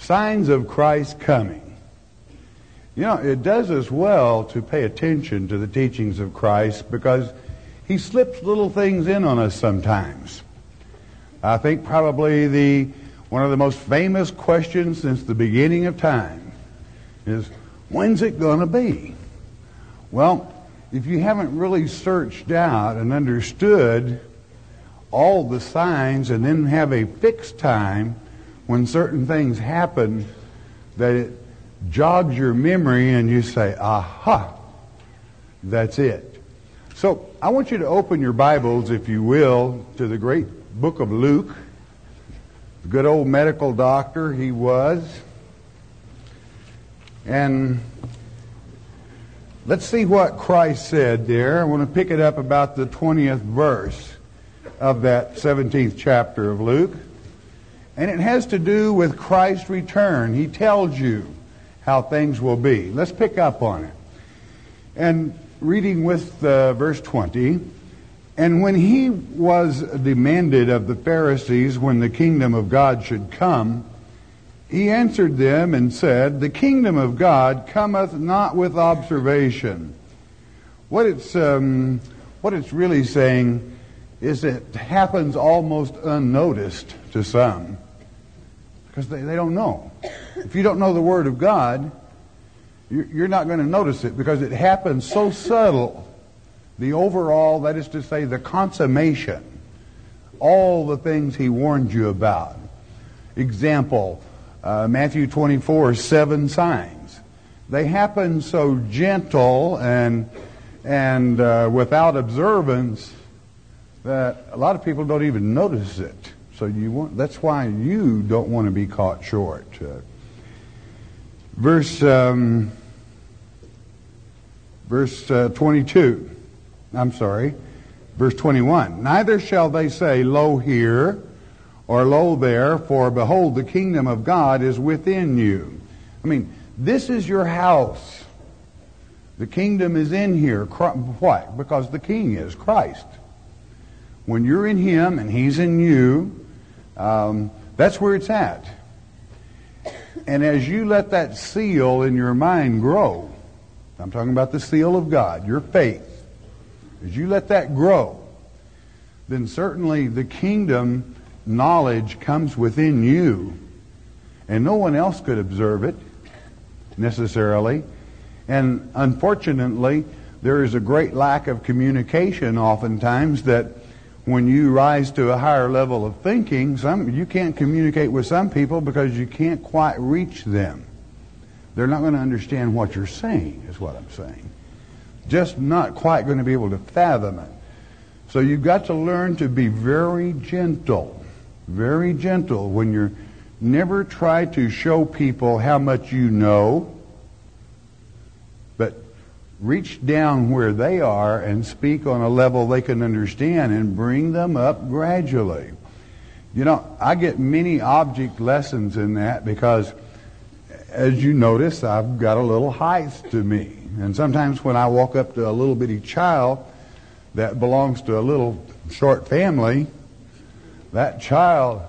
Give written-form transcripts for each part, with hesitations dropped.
Signs of Christ coming. You know, it does us well to pay attention to the teachings of Christ because he slips little things in on us sometimes. I think probably one of the most famous questions since the beginning of time is, when's it going to be? Well, if you haven't really searched out and understood all the signs and then have a fixed time when certain things happen, that it jogs your memory and you say, aha, that's it. So I want you to open your Bibles, if you will, to the great book of Luke. The good old medical doctor he was. And let's see what Christ said there. I want to pick it up about the 20th verse of that 17th chapter of Luke. And it has to do with Christ's return. He tells you how things will be. Let's pick up on it. And reading with verse 20, and when he was demanded of the Pharisees when the kingdom of God should come, he answered them and said, the kingdom of God cometh not with observation. What it's really saying is it happens almost unnoticed to some because they don't know. If you don't know the Word of God, you're not going to notice it because it happens so subtle. The overall, that is to say, the consummation, all the things he warned you about. Example, Matthew 24, 7 signs. They happen so gentle and without observance that a lot of people don't even notice it. So that's why you don't want to be caught short. Verse 22. Verse 21. Neither shall they say, lo here, or lo there, for behold, the kingdom of God is within you. I mean, this is your house. The kingdom is in here. Why? Because the king is Christ. When you're in him and he's in you, that's where it's at. And as you let that seal in your mind grow, I'm talking about the seal of God, your faith. As you let that grow, then certainly the kingdom knowledge comes within you. And no one else could observe it necessarily. And unfortunately, there is a great lack of communication oftentimes that when you rise to a higher level of thinking, you can't communicate with some people because you can't quite reach them. They're not going to understand what you're saying, is what I'm saying. Just not quite going to be able to fathom it. So you've got to learn to be very gentle when you're never try to show people how much you know, but reach down where they are and speak on a level they can understand and bring them up gradually. You know, I get many object lessons in that because, as you notice, I've got a little height to me. And sometimes when I walk up to a little bitty child that belongs to a little short family, that child,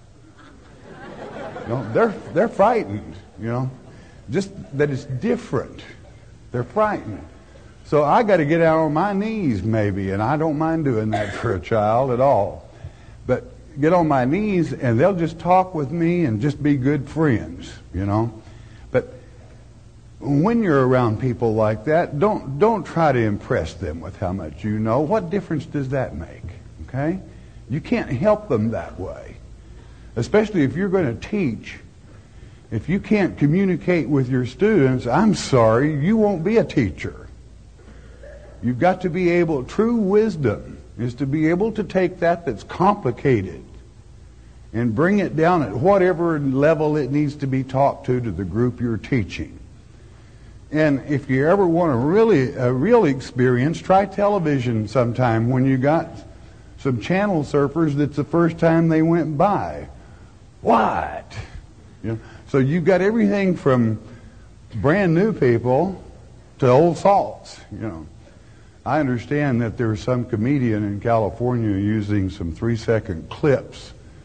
they're frightened, just that it's different. They're frightened. So I got to get out on my knees maybe, and I don't mind doing that for a child at all. But get on my knees and they'll just talk with me and just be good friends, But when you're around people like that, don't try to impress them with how much you know. What difference does that make? Okay? You can't help them that way. Especially if you're going to teach. If you can't communicate with your students, I'm sorry, you won't be a teacher. You've got to be able, true wisdom is to be able to take that's complicated and bring it down at whatever level it needs to be taught to the group you're teaching. And if you ever want a real experience, try television sometime when you got some channel surfers that's the first time they went by. What? So you've got everything from brand new people to old salts, I understand that there's some comedian in California using some 3-second clips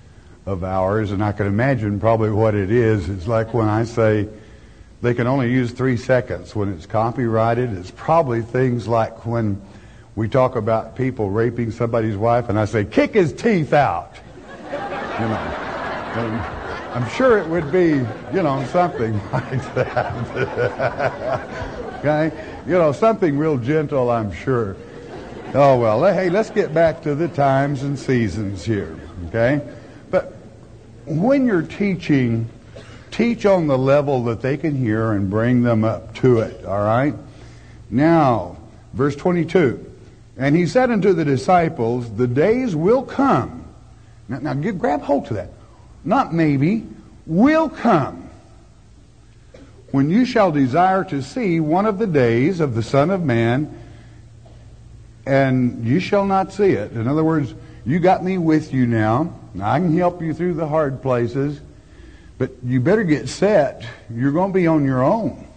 of ours, and I can imagine probably what it is. It's like when I say they can only use 3 seconds when it's copyrighted. It's probably things like when we talk about people raping somebody's wife and I say, kick his teeth out. You know, and I'm sure it would be, something like that. Okay? Something real gentle, I'm sure. Oh, well, hey, let's get back to the times and seasons here. Okay? But when you're teaching, teach on the level that they can hear and bring them up to it. All right? Now, verse 22. And he said unto the disciples, the days will come. Now grab hold to that. Not maybe, will come. When you shall desire to see one of the days of the Son of Man, and you shall not see it. In other words, you got me with you now. I can help you through the hard places. But you better get set. You're going to be on your own.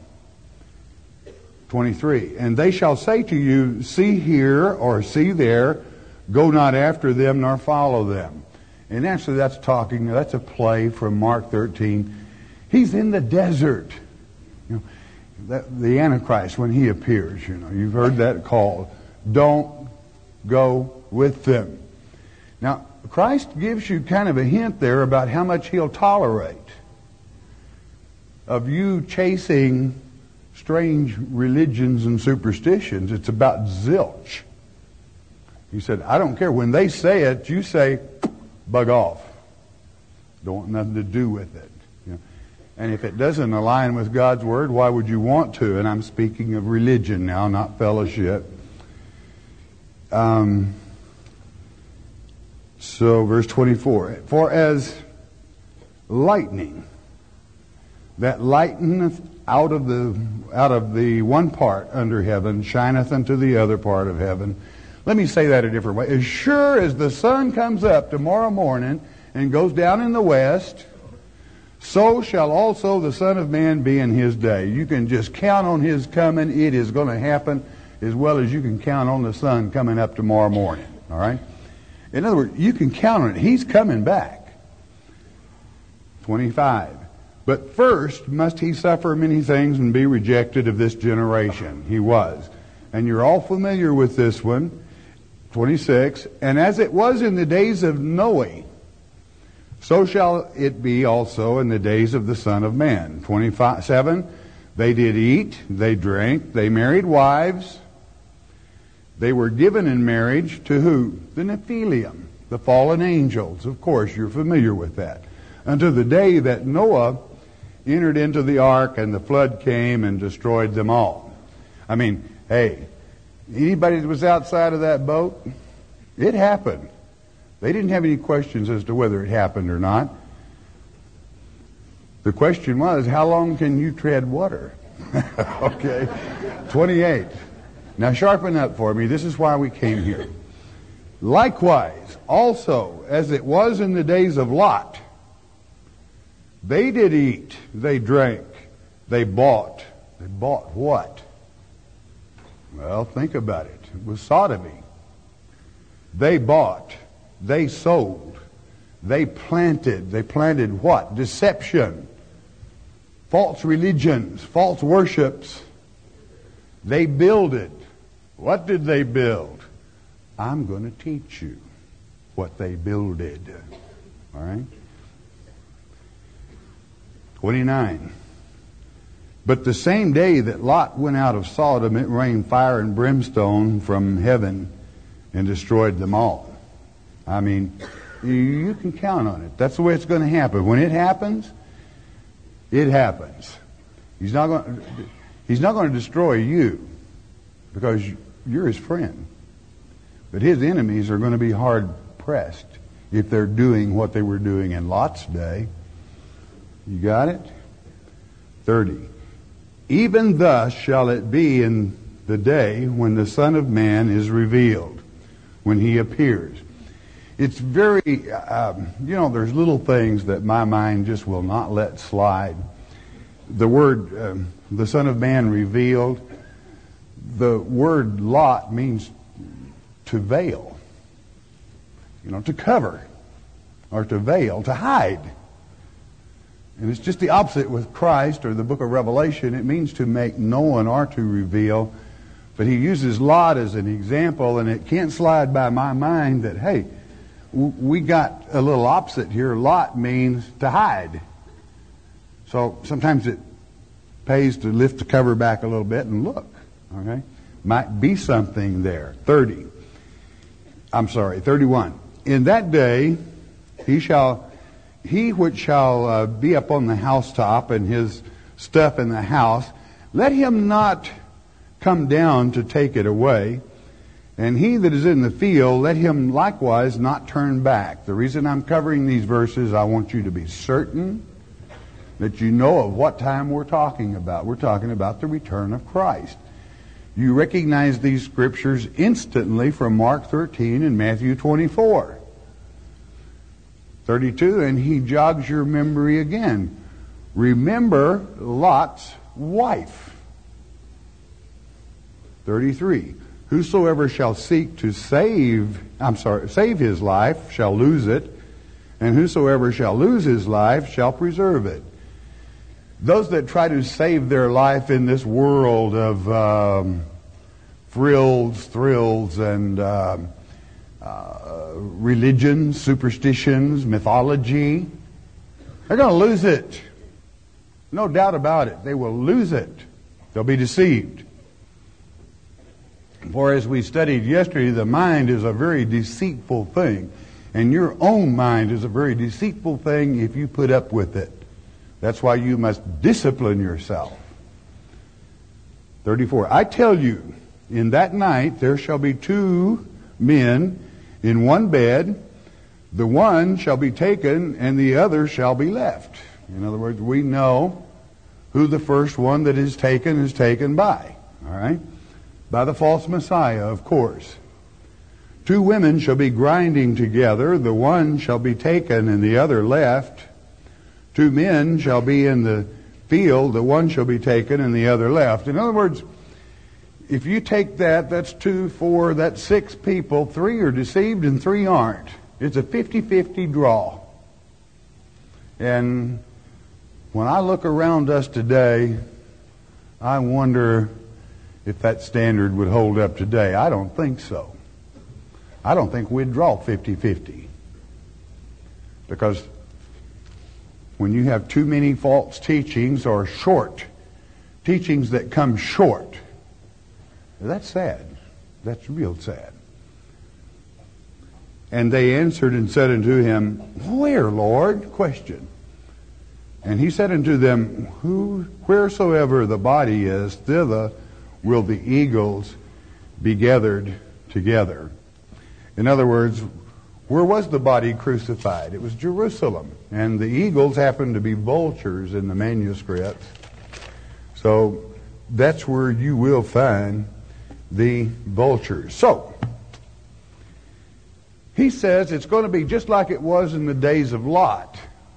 23. And they shall say to you, see here or see there, go not after them nor follow them. And actually that's a play from Mark 13. He's in the desert. The Antichrist, when he appears, you've heard that called. Don't go with them. Now, Christ gives you kind of a hint there about how much he'll tolerate of you chasing strange religions and superstitions. It's about zilch. He said, I don't care. When they say it, you say, bug off. Don't want nothing to do with it. And if it doesn't align with God's Word, why would you want to? And I'm speaking of religion now, not fellowship. So verse 24. For as lightning that lighteneth out of the one part under heaven shineth unto the other part of heaven. Let me say that a different way. As sure as the sun comes up tomorrow morning and goes down in the west, so shall also the Son of Man be in his day. You can just count on his coming. It is going to happen as well as you can count on the sun coming up tomorrow morning. All right? In other words, you can count on it. He's coming back. 25. But first must he suffer many things and be rejected of this generation. He was. And you're all familiar with this one. 26. And as it was in the days of Noah, so shall it be also in the days of the Son of Man. 27. They did eat, they drank, they married wives. They were given in marriage to who? The Nephilim, the fallen angels. Of course, you're familiar with that. Until the day that Noah entered into the ark and the flood came and destroyed them all. I mean, hey, anybody that was outside of that boat, it happened. They didn't have any questions as to whether it happened or not. The question was, how long can you tread water? Okay. 28. Now sharpen up for me. This is why we came here. Likewise, also, as it was in the days of Lot, they did eat, they drank, they bought. They bought what? Well, think about it. It was sodomy. They bought, they sold, they planted. They planted what? Deception, false religions, false worships. They builded. What did they build? I'm going to teach you what they builded. All right? 29. But the same day that Lot went out of Sodom, it rained fire and brimstone from heaven and destroyed them all. I mean, you can count on it. That's the way it's going to happen. When it happens, it happens. He's not going to destroy you because you're his friend. But his enemies are going to be hard pressed if they're doing what they were doing in Lot's day. You got it? 30. Even thus shall it be in the day when the Son of Man is revealed, when he appears. It's very, there's little things that my mind just will not let slide. The word, the Son of Man revealed, the word Lot means to veil, to cover. or to veil, to hide. And it's just the opposite with Christ or the book of Revelation. It means to make known or to reveal. But he uses Lot as an example, and it can't slide by my mind that, hey, we got a little opposite here. Lot means to hide. So sometimes it pays to lift the cover back a little bit and look. Okay? Might be something there. 31. In that day, he which shall be up on the housetop and his stuff in the house, let him not come down to take it away. And he that is in the field, let him likewise not turn back. The reason I'm covering these verses, I want you to be certain that you know of what time we're talking about. We're talking about the return of Christ. You recognize these scriptures instantly from Mark 13 and Matthew 24. 32, and he jogs your memory again. Remember Lot's wife. 33, whosoever shall seek to save his life shall lose it, and whosoever shall lose his life shall preserve it. Those that try to save their life in this world of thrills, and religion, superstitions, mythology, they're going to lose it. No doubt about it. They will lose it. They'll be deceived. For as we studied yesterday, the mind is a very deceitful thing. And your own mind is a very deceitful thing if you put up with it. That's why you must discipline yourself. 34. I tell you, in that night there shall be two men in one bed. The one shall be taken and the other shall be left. In other words, we know who the first one that is taken by. All right? By the false Messiah, of course. Two women shall be grinding together. The one shall be taken and the other left. Two men shall be in the field. The one shall be taken and the other left. In other words, if you take that's 2, 4, that's 6 people. 3 are deceived and 3 aren't. It's a 50-50 draw. And when I look around us today, I wonder if that standard would hold up today. I don't think so. I don't think we'd draw 50-50. Because when you have too many false teachings or short teachings that come short, that's sad. That's real sad. And they answered and said unto him, Where, Lord? Question. And he said unto them, Wheresoever the body is, thither will the eagles be gathered together. In other words, where was the body crucified? It was Jerusalem. And the eagles happened to be vultures in the manuscripts. So that's where you will find the vultures. So, he says it's going to be just like it was in the days of Lot.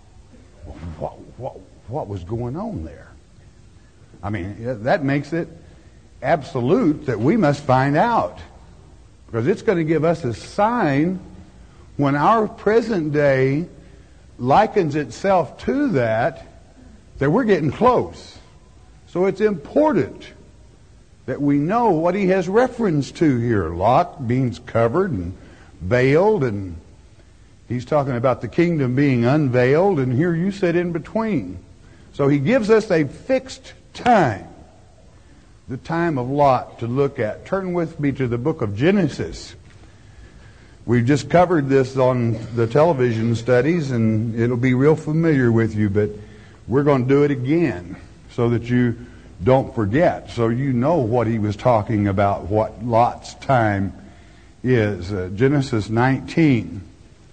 What was going on there? I mean, that makes it absolute that we must find out. Because it's going to give us a sign when our present day likens itself to that we're getting close. So it's important that we know what he has reference to here. Lot means covered and veiled, and he's talking about the kingdom being unveiled, and here you sit in between. So he gives us a fixed time, the time of Lot, to look at. Turn with me to the book of Genesis. We've just covered this on the television studies, and it'll be real familiar with you, but we're going to do it again so that you don't forget, so you know what he was talking about, what Lot's time is. Genesis 19.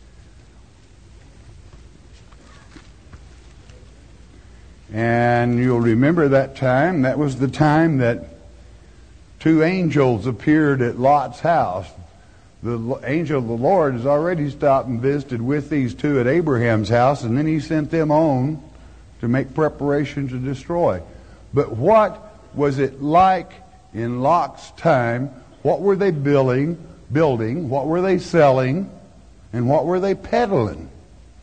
And you'll remember that time. That was the time that 2 angels appeared at Lot's house. The angel of the Lord has already stopped and visited with these 2 at Abraham's house, and then he sent them on to make preparation to destroy. But what was it like in Lot's time? What were they building? What were they selling? And what were they peddling?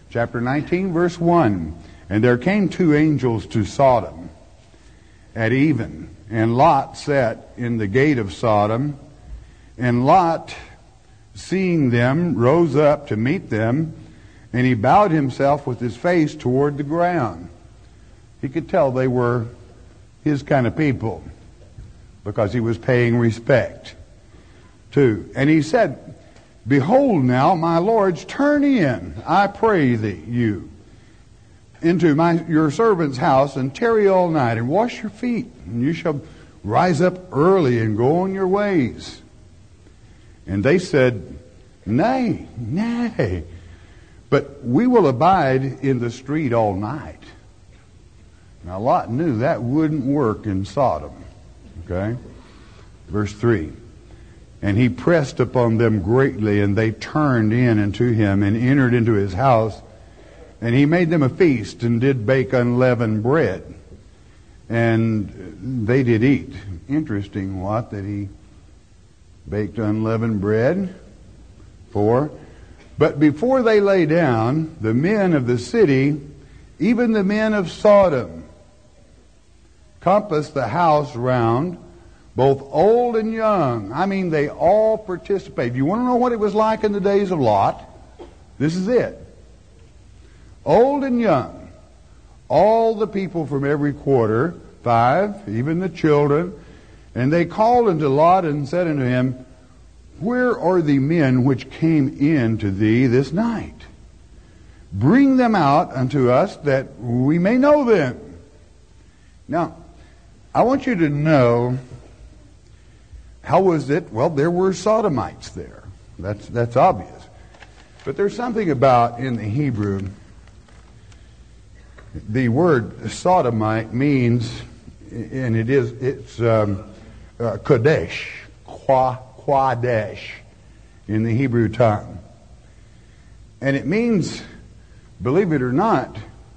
Chapter 19, verse 1. And there came two angels to Sodom at even, and Lot sat in the gate of Sodom. And Lot, seeing them, rose up to meet them, and he bowed himself with his face toward the ground. He could tell they were his kind of people, because he was paying respect too. And he said, Behold now, my lords, turn in, I pray thee, you, into your servant's house, and tarry all night, and wash your feet, and you shall rise up early and go on your ways. And they said, Nay, nay, but we will abide in the street all night. Now Lot knew that wouldn't work in Sodom. Okay? Verse 3. And he pressed upon them greatly, and they turned in unto him, and entered into his house. And he made them a feast, and did bake unleavened bread. And they did eat. Interesting, what? That he baked unleavened bread for. But before they lay down, the men of the city, even the men of Sodom, compassed the house round, both old and young. I mean, they all participated. You want to know what it was like in the days of Lot? This is it. Old and young, all the people from every quarter, 5, even the children. And they called unto Lot and said unto him, Where are the men which came in to thee this night? Bring them out unto us, that we may know them. Now, I want you to know, how was it? Well, there were Sodomites there. That's obvious. But there's something about, in the Hebrew, the word sodomite means, and it's kodesh, kwadesh, in the Hebrew tongue. And it means, believe it or not,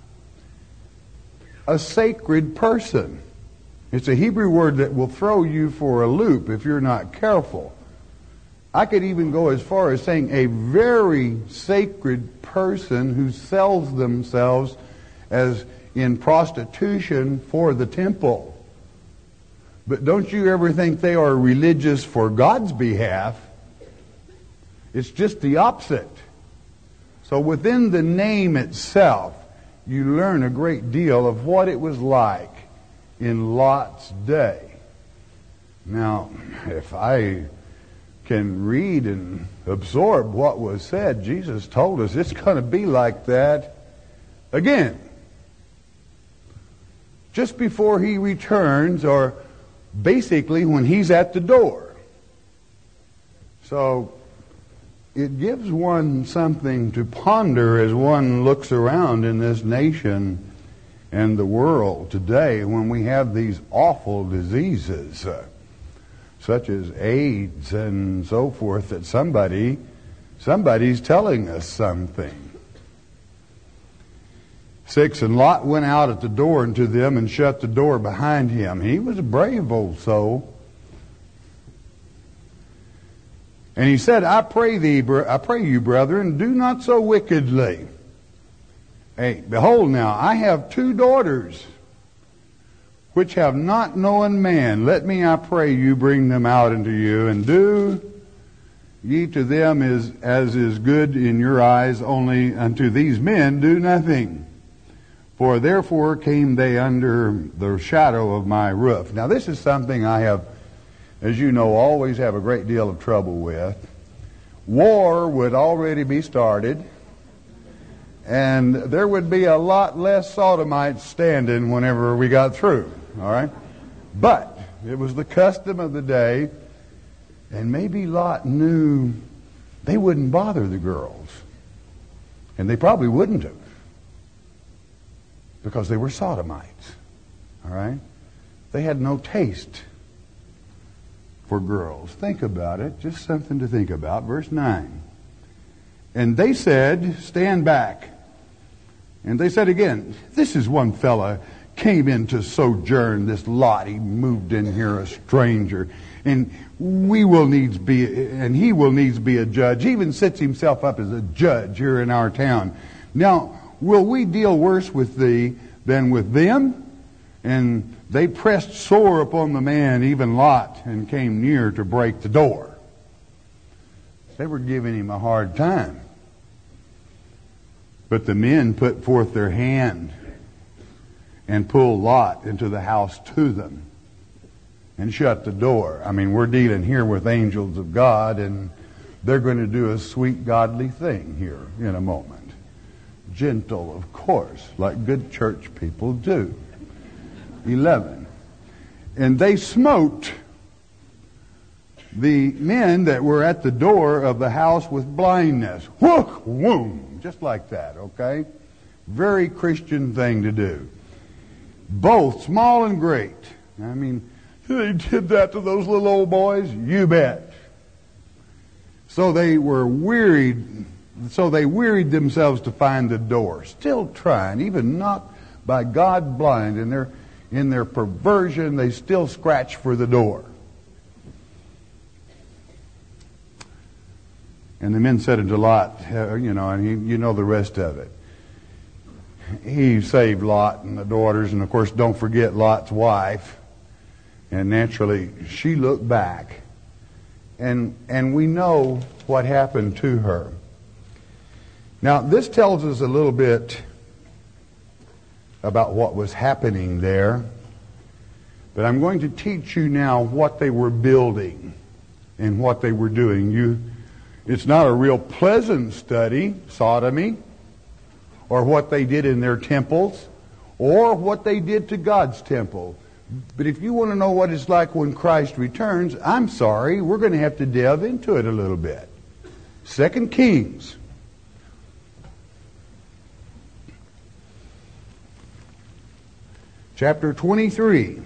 a sacred person. It's a Hebrew word that will throw you for a loop if you're not careful. I could even go as far as saying a very sacred person who sells themselves as in prostitution for the temple. But don't you ever think they are religious for God's behalf. It's just the opposite. So within the name itself, you learn a great deal of what it was like in Lot's day. Now, if I can read and absorb what was said, Jesus told us it's going to be like that again. Just before he returns, or basically when he's at the door. So it gives one something to ponder as one looks around in this nation and the world today, when we have these awful diseases such as AIDS and so forth, that somebody's telling us something. 6, and Lot went out at the door unto them, and shut the door behind him. He was a brave old soul. And he said, I pray you, brethren, do not so wickedly. Hey, behold now, I have 2 daughters, which have not known man. Let me, I pray you, bring them out unto you, and do ye to them as is good in your eyes, only unto these men do nothing. For therefore came they under the shadow of my roof. Now this is something I have, as you know, always have a great deal of trouble with. War would already be started, and there would be a lot less Sodomites standing whenever we got through. All right? But it was the custom of the day, and maybe Lot knew they wouldn't bother the girls. And they probably wouldn't have, because they were Sodomites. All right? They had no taste for girls. Think about it. Just something to think about. Verse 9. And they said, stand back. And they said again, this is one fella came in to sojourn, this Lot. He moved in here a stranger. And he will needs be a judge. He even sets himself up as a judge here in our town. Now, will we deal worse with thee than with them? And they pressed sore upon the man, even Lot, and came near to break the door. They were giving him a hard time. But the men put forth their hand and pulled Lot into the house to them and shut the door. I mean, we're dealing here with angels of God, and they're going to do a sweet, godly thing here in a moment. Gentle, of course, like good church people do. 11. And they smote the men that were at the door of the house with blindness. Whook, whoom, just like that, okay? Very Christian thing to do. Both small and great. I mean, they did that to those little old boys? You bet. So they were wearied. So they wearied themselves to find the door. Still trying, even knocked by God blind. In their perversion, they still scratch for the door. And the men said unto Lot, and you know the rest of it. He saved Lot and the daughters, and of course don't forget Lot's wife. And naturally, she looked back. And we know what happened to her. Now, this tells us a little bit about what was happening there. But I'm going to teach you now what they were building and what they were doing. It's not a real pleasant study, sodomy, or what they did in their temples, or what they did to God's temple. But if you want to know what it's like when Christ returns, I'm sorry, we're going to have to delve into it a little bit. 2 Kings. Chapter 23.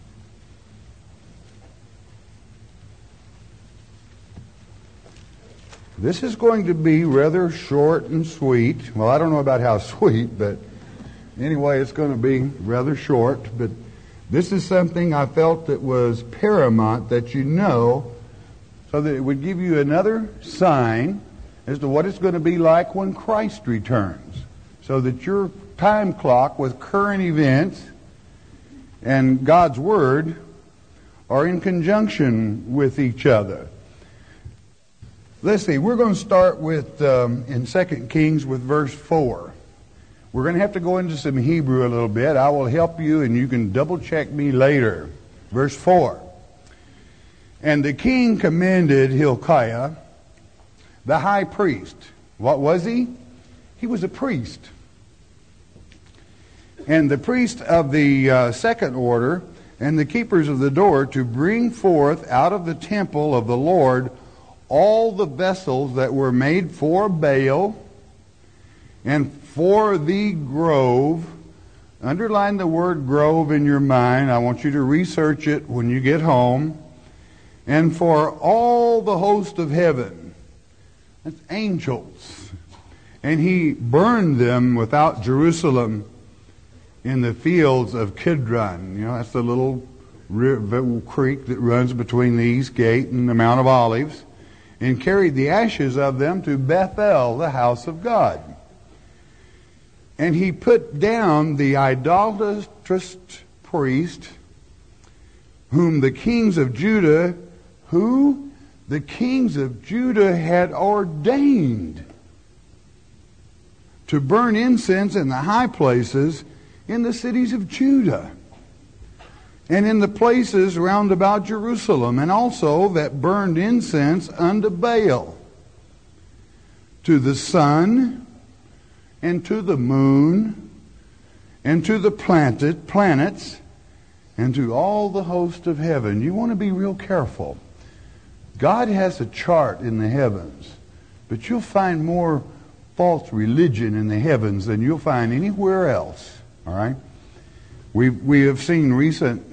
This is going to be rather short and sweet. Well, I don't know about how sweet, but anyway, it's going to be rather short. But this is something I felt that was paramount that you know, so that it would give you another sign as to what it's going to be like when Christ returns. So that your time clock with current events and God's Word are in conjunction with each other. Let's see, we're going to start with, in 2 Kings with verse 4. We're going to have to go into some Hebrew a little bit. I will help you and you can double check me later. Verse 4. And the king commanded Hilkiah, the high priest. What was he? He was a priest. And the priest of the second order and the keepers of the door to bring forth out of the temple of the Lord all the vessels that were made for Baal and for the grove. Underline the word grove in your mind. I want you to research it when you get home. And for all the host of heaven. That's angels. And he burned them without Jerusalem in the fields of Kidron. That's the little creek that runs between the east gate and the Mount of Olives. And carried the ashes of them to Bethel, the house of God. And he put down the idolatrous priest, whom the kings of Judah, the kings of Judah had ordained to burn incense in the high places in the cities of Judah, and in the places round about Jerusalem, and also that burned incense unto Baal, to the sun, and to the moon, and to the planets, and to all the host of heaven. You want to be real careful. God has a chart in the heavens, but you'll find more false religion in the heavens than you'll find anywhere else. All right? We have seen recent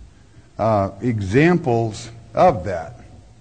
examples of that.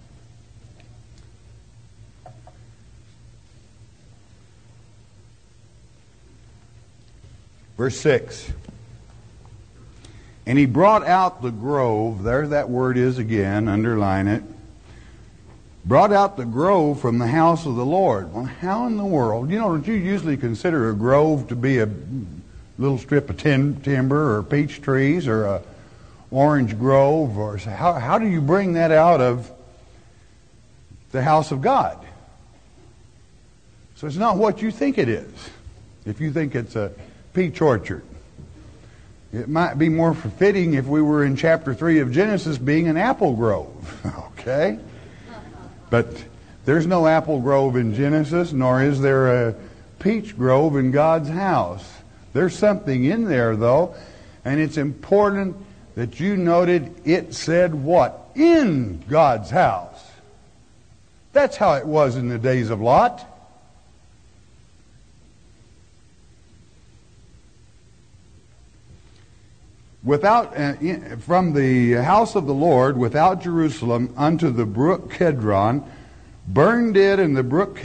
Verse 6. And he brought out the grove, there that word is again, underline it, brought out the grove from the house of the Lord. Well, how in the world? Don't you usually consider a grove to be a little strip of timber or peach trees or a orange grove? Or how do you bring that out of the house of God? So it's not what you think it is. If you think it's a peach orchard, it might be more fitting if we were in chapter 3 of Genesis being an apple grove. Okay? But there's no apple grove in Genesis, nor is there a peach grove in God's house. There's something in there, though, and it's important that you noted it said what? In God's house. That's how it was in the days of Lot. From the house of the Lord without Jerusalem unto the brook Kedron, burned it in the brook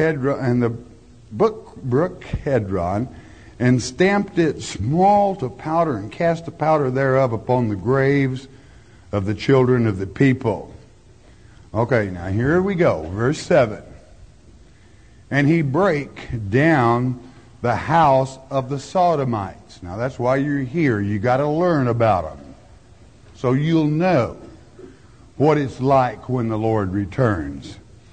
Kedron, and stamped it small to powder, and cast the powder thereof upon the graves of the children of the people. Okay, now here we go, verse 7. And he brake down the house of the Sodomites. Now that's why you're here. You got to learn about them, so you'll know what it's like when the Lord returns.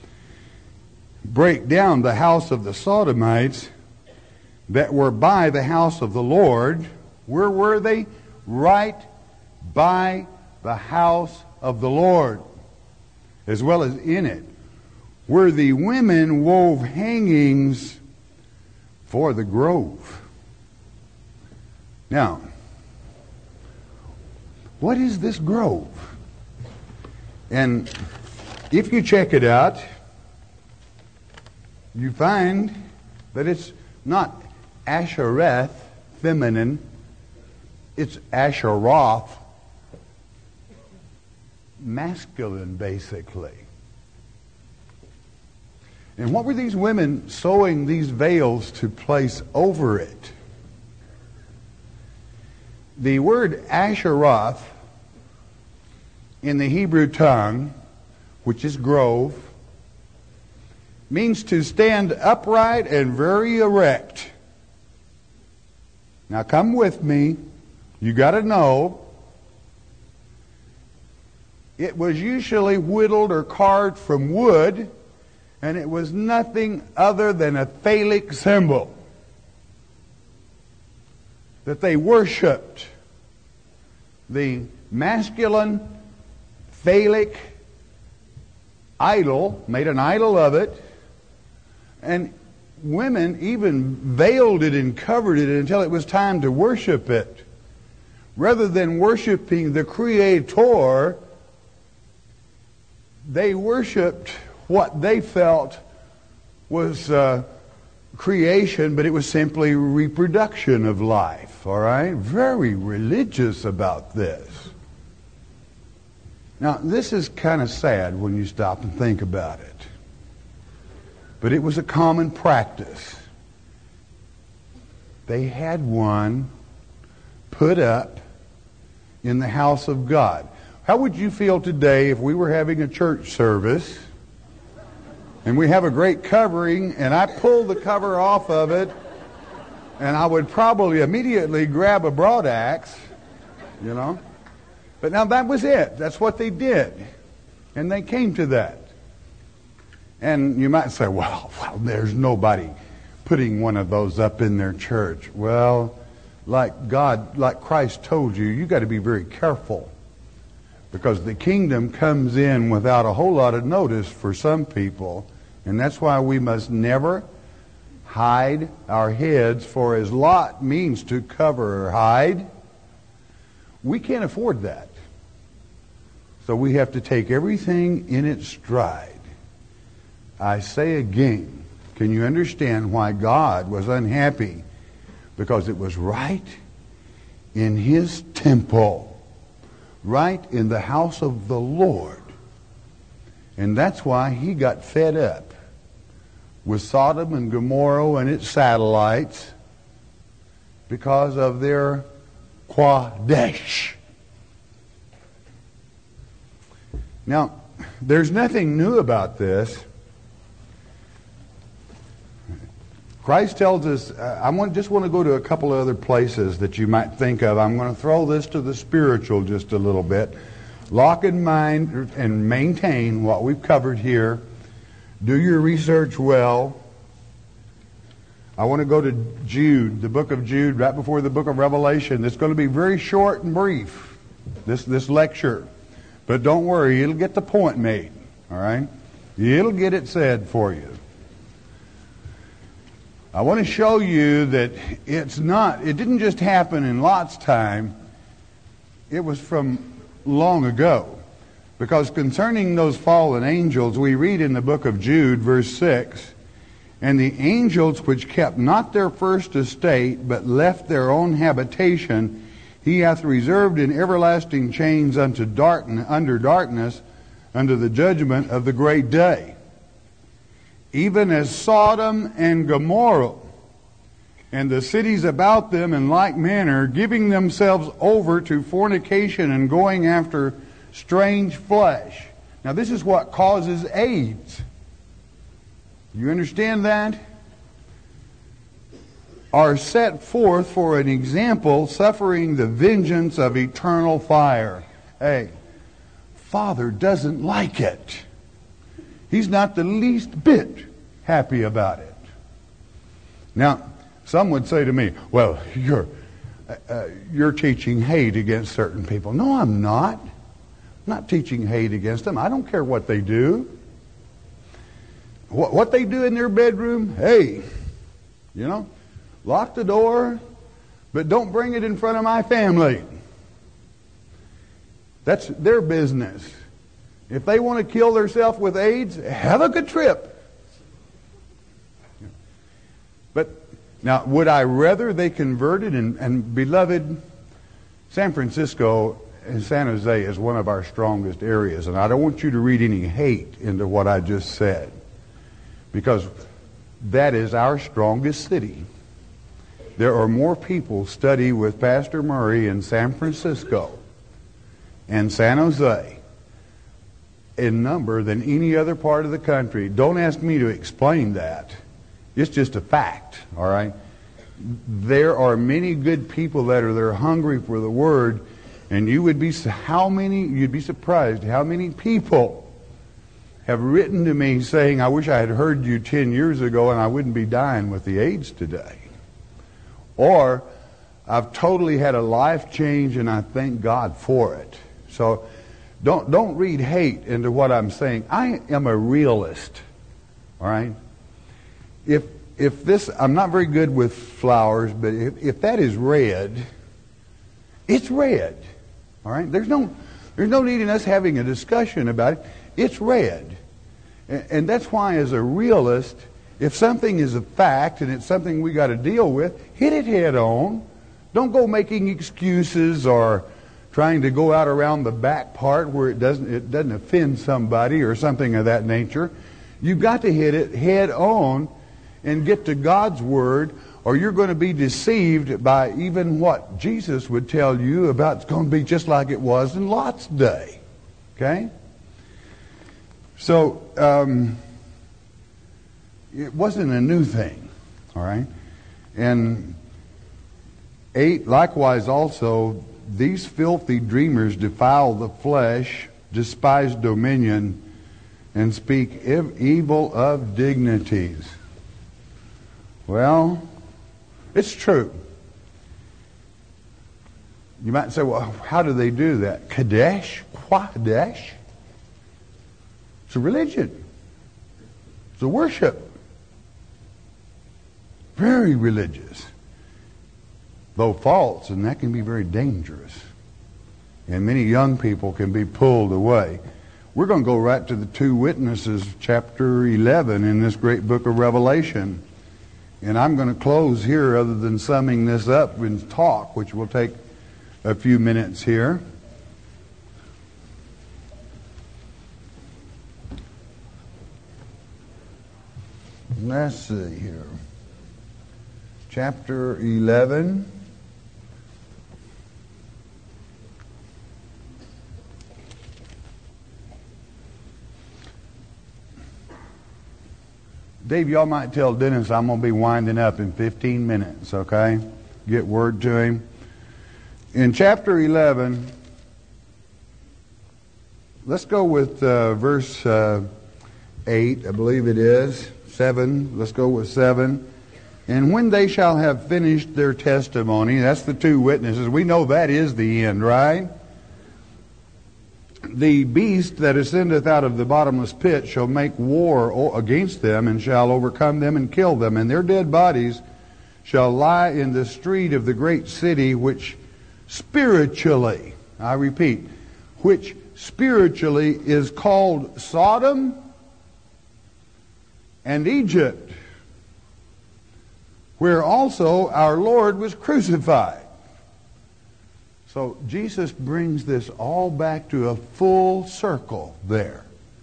Break down the house of the Sodomites that were by the house of the Lord. Where were they? Right by the house of the Lord, as well as in it, where the women wove hangings for the grove. Now, what is this grove? And if you check it out, you find that it's not Ashereth, feminine. It's Asheroth, masculine, basically. And what were these women sewing these veils to place over it? The word Asheroth in the Hebrew tongue, which is grove, means to stand upright and very erect. Now come with me. You got to know it was usually whittled or carved from wood, and it was nothing other than a phallic symbol that they worshipped. The masculine phallic idol, made an idol of it, and women even veiled it and covered it until it was time to worship it. Rather than worshiping the Creator, they worshipped what they felt was creation, but it was simply reproduction of life. All right? Very religious about this. Now, this is kind of sad when you stop and think about it. But it was a common practice. They had one put up in the house of God. How would you feel today if we were having a church service and we have a great covering and I pull the cover off of it, and I would probably immediately grab a broad axe, you know? But now that was it. That's what they did. And they came to that. And you might say, well, there's nobody putting one of those up in their church. Well, like Christ told you, you got to be very careful, because the kingdom comes in without a whole lot of notice for some people. And that's why we must never hide our heads, for as Lot means to cover or hide, we can't afford that. So we have to take everything in its stride. I say again, can you understand why God was unhappy? Because it was right in His temple, right in the house of the Lord. And that's why He got fed up with Sodom and Gomorrah and its satellites, because of their Qadesh. Now, there's nothing new about this. Christ tells us, just want to go to a couple of other places that you might think of. I'm going to throw this to the spiritual just a little bit. Lock in mind and maintain what we've covered here. Do your research well. I want to go to Jude, the book of Jude, right before the book of Revelation. It's going to be very short and brief, this lecture. But don't worry, it'll get the point made. All right? It'll get it said for you. I want to show you that it didn't just happen in Lot's time. It was from long ago. Because concerning those fallen angels, we read in the book of Jude, verse 6, "And the angels which kept not their first estate, but left their own habitation, he hath reserved in everlasting chains under darkness, unto the judgment of the great day. Even as Sodom and Gomorrah, and the cities about them in like manner, giving themselves over to fornication and going after strange flesh." Now this is what causes AIDS. You understand that? "Are set forth for an example, suffering the vengeance of eternal fire." Hey, Father doesn't like it. He's not the least bit happy about it. Now, some would say to me, "Well, you're teaching hate against certain people." No, I'm not. I'm not teaching hate against them. I don't care what they do. What they do in their bedroom, hey, lock the door, but don't bring it in front of my family. That's their business. If they want to kill themselves with AIDS, have a good trip. But now, would I rather they converted? And beloved, San Francisco and San Jose is one of our strongest areas. And I don't want you to read any hate into what I just said, because that is our strongest city. There are more people study with Pastor Murray in San Francisco and San Jose in number than any other part of the country. Don't ask me to explain that. It's just a fact, all right? There are many good people that are there hungry for the Word, and you'd be surprised how many people have written to me saying, "I wish I had heard you 10 years ago and I wouldn't be dying with the AIDS today." Or, "I've totally had a life change and I thank God for it." So, don't read hate into what I'm saying. I am a realist, all right? If this, I'm not very good with flowers, but if that is red, it's red, all right? There's no need in us having a discussion about it. It's red. And that's why, as a realist, if something is a fact and it's something we got to deal with, hit it head on. Don't go making excuses or trying to go out around the back part where it doesn't offend somebody or something of that nature. You've got to hit it head on and get to God's Word, or you're going to be deceived by even what Jesus would tell you about it's going to be just like it was in Lot's day. Okay? So, it wasn't a new thing. All right? And 8, likewise also, these filthy dreamers defile the flesh, despise dominion, and speak evil of dignities. Well, it's true. You might say, well, how do they do that? Kadesh? Kadesh? It's a religion. It's a worship. Very religious. Though false, and that can be very dangerous. And many young people can be pulled away. We're going to go right to the 2 witnesses, chapter 11 in this great book of Revelation. And I'm going to close here, other than summing this up in talk, which will take a few minutes here. Let's see here. Chapter 11. Dave, y'all might tell Dennis I'm going to be winding up in 15 minutes, okay? Get word to him. In chapter 11, let's go with verse 8, I believe it is. 7, let's go with 7. And when they shall have finished their testimony, that's the two witnesses. We know that is the end, right? The beast that ascendeth out of the bottomless pit shall make war against them, and shall overcome them and kill them. And their dead bodies shall lie in the street of the great city, which spiritually, I repeat, which spiritually is called Sodom and Egypt, where also our Lord was crucified. So Jesus brings this all back to a full circle there.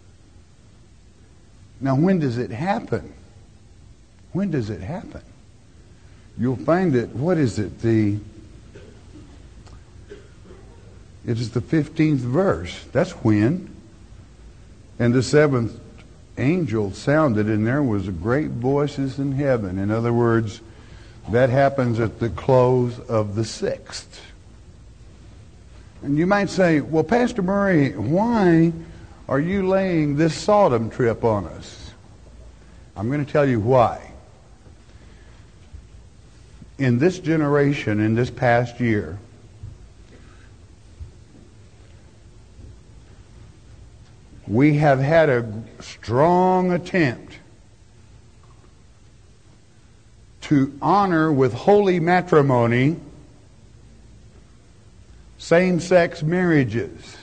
Now, when does it happen? When does it happen? You'll find it, what is it? It is the 15th verse. That's when. And the seventh angel sounded, and there was great voices in heaven. In other words, that happens at the close of the 6th. And you might say, well, Pastor Murray, why are you laying this Sodom trip on us? I'm going to tell you why. In this generation, in this past year, we have had a strong attempt to honor with holy matrimony same-sex marriages.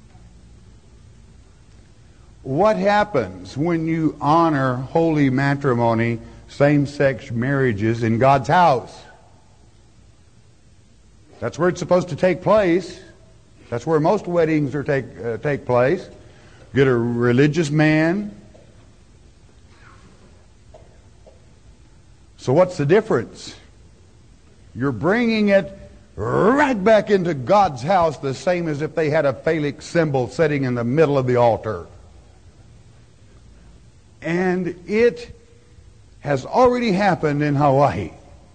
What happens when you honor holy matrimony, same-sex marriages in God's house? That's where it's supposed to take place. That's where most weddings are take place. Get a religious man. So what's the difference? You're bringing it right back into God's house, the same as if they had a phallic symbol sitting in the middle of the altar. And it has already happened in Hawaii.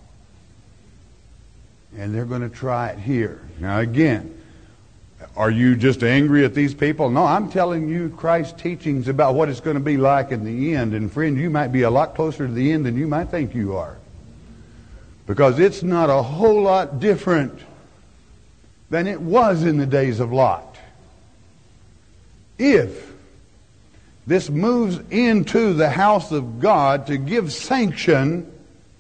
And they're going to try it here. Now again, are you just angry at these people? No, I'm telling you Christ's teachings about what it's going to be like in the end. And friend, you might be a lot closer to the end than you might think you are. Because it's not a whole lot different than it was in the days of Lot. If this moves into the house of God to give sanction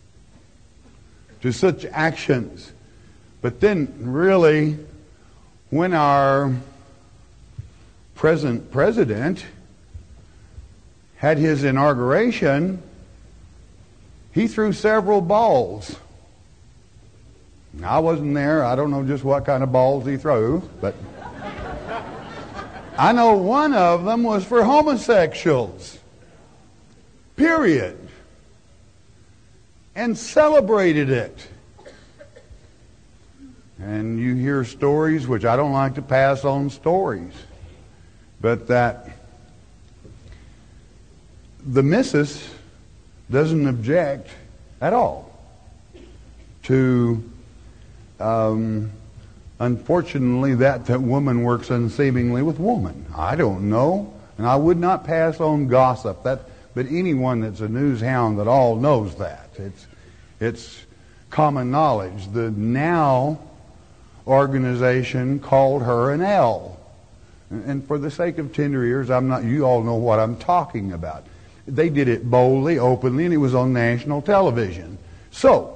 to such actions. But then really, when our present president had his inauguration, he threw several balls. I wasn't there. I don't know just what kind of balls he threw, but I know one of them was for homosexuals. Period. And celebrated it. And you hear stories, which I don't like to pass on stories, but that the missus doesn't object at all to, unfortunately, that woman works unseemingly with woman. I don't know, and I would not pass on gossip. But anyone that's a news hound at all knows that. It's common knowledge. The Now organization called her an L. And for the sake of tender ears, you all know what I'm talking about. They did it boldly, openly, and it was on national television. So,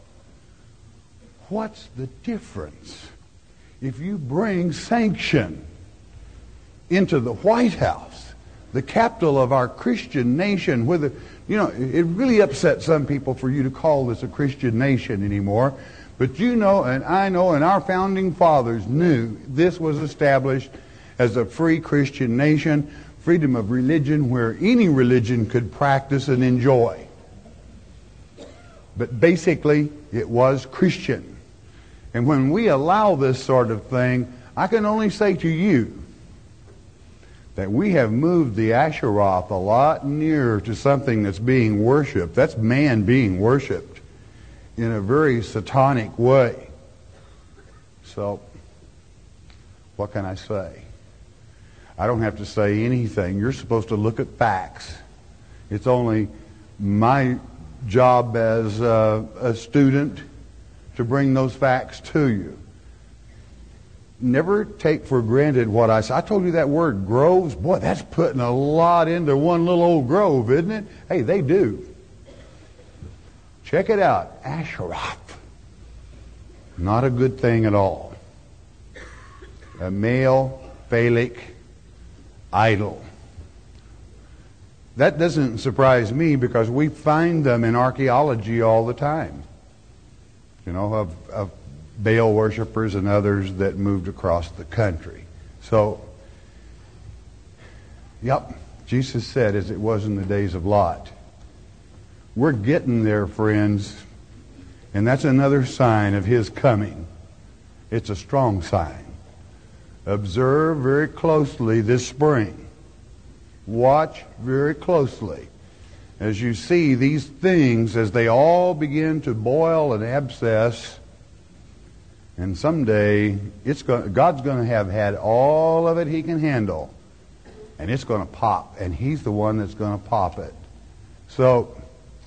what's the difference if you bring sanction into the White House, the capital of our Christian nation? It really upsets some people for you to call this a Christian nation anymore. But you know, and I know, and our founding fathers knew this was established as a free Christian nation, freedom of religion where any religion could practice and enjoy. But basically, it was Christian. And when we allow this sort of thing, I can only say to you that we have moved the Asheroth a lot nearer to something that's being worshipped. That's man being worshipped in a very satanic way. So, what can I say? I don't have to say anything. You're supposed to look at facts. It's only my job as a student to bring those facts to you. Never take for granted what I say. I told you that word groves. Boy, that's putting a lot into one little old grove, isn't it? Hey, they do. Check it out. Asheroth. Not a good thing at all. A male phallic idol. That doesn't surprise me because we find them in archaeology all the time. You know, of Baal worshipers and others that moved across the country. So, yep, Jesus said as it was in the days of Lot. We're getting there, friends, and that's another sign of His coming. It's a strong sign. Observe very closely this spring. Watch very closely as you see these things as they all begin to boil and abscess. And someday, God's going to have had all of it He can handle. And it's going to pop. And He's the one that's going to pop it. So,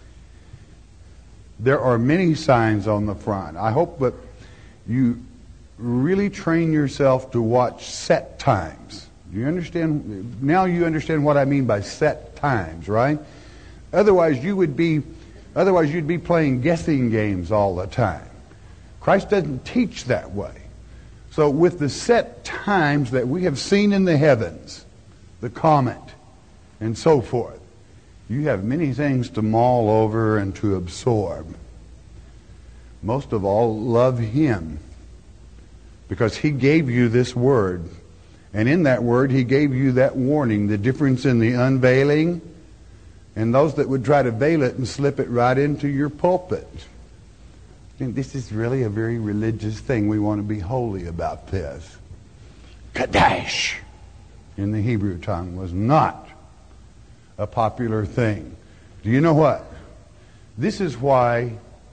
there are many signs on the front. I hope that you really train yourself to watch set times. Do you understand? Now you understand what I mean by set times, right? Otherwise, you'd be playing guessing games all the time. Christ doesn't teach that way. So with the set times that we have seen in the heavens, the comet, and so forth, you have many things to mull over and to absorb. Most of all, love Him, because He gave you this word. And in that word, He gave you that warning, the difference in the unveiling and those that would try to veil it and slip it right into your pulpit. And this is really a very religious thing. We want to be holy about this. Kadash in the Hebrew tongue was not a popular thing. Do you know what? This is why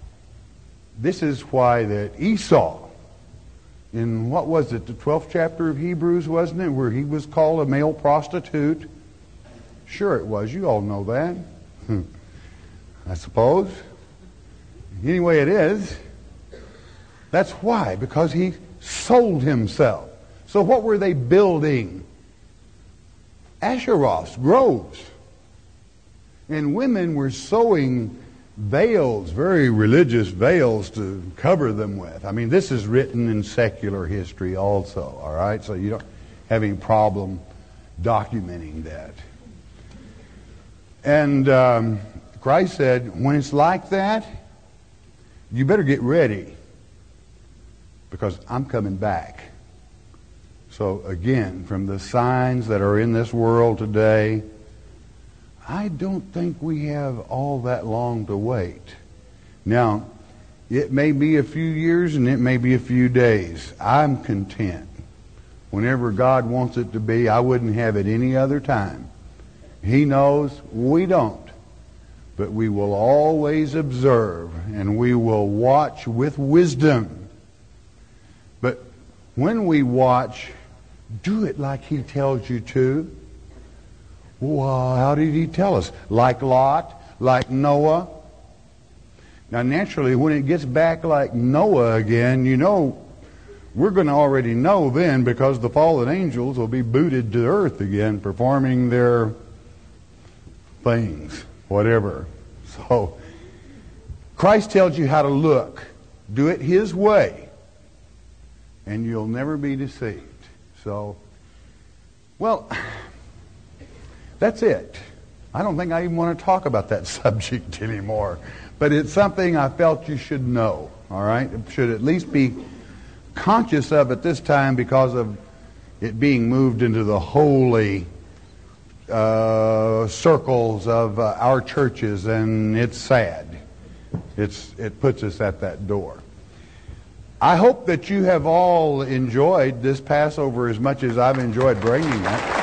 that Esau, in what was it, the 12th chapter of Hebrews, wasn't it, where he was called a male prostitute? Sure it was. You all know that. I suppose. Anyway, it is. That's why. Because he sold himself. So what were they building? Asheroths, groves. And women were sewing veils, very religious veils, to cover them with. I mean, this is written in secular history also, all right? So you don't have any problem documenting that. And Christ said, when it's like that, you better get ready, because I'm coming back. So again, from the signs that are in this world today, I don't think we have all that long to wait. Now, it may be a few years and it may be a few days. I'm content. Whenever God wants it to be, I wouldn't have it any other time. He knows, we don't. But we will always observe and we will watch with wisdom. But when we watch, do it like He tells you to. Well, how did He tell us? Like Lot? Like Noah? Now, naturally, when it gets back like Noah again, you know, we're going to already know then, because the fallen angels will be booted to earth again, performing their things, whatever. So, Christ tells you how to look. Do it His way, and you'll never be deceived. So, well, that's it. I don't think I even want to talk about that subject anymore. But it's something I felt you should know, all right? It should at least be conscious of at this time, because of it being moved into the holy circles of our churches, and it's sad. It puts us at that door. I hope that you have all enjoyed this Passover as much as I've enjoyed bringing it.